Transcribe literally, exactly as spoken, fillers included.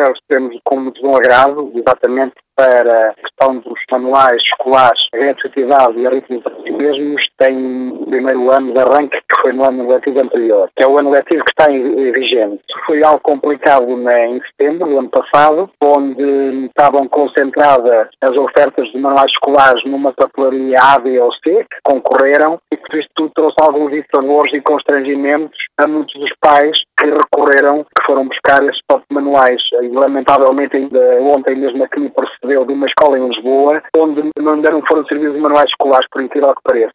recebemos com muito bom agrado, exatamente para a questão dos manuais escolares, a gratuitidade e a ritmização mesmos, tem o primeiro ano de arranque, que foi no ano letivo anterior, que é o ano letivo que está em vigente. Isso foi algo complicado né, em setembro do ano passado, onde estavam concentradas as ofertas de manuais escolares numa papelaria A, B ou C, que concorreram, e que isto tudo trouxe alguns dissabores e constrangimentos a muitos dos pais que recorreram, que foram buscar esses próprios manuais. E, lamentavelmente, ainda ontem mesmo aqui me percebeu de uma escola em Lisboa, onde não deram foram servidos manuais escolares, por incrível que pareça.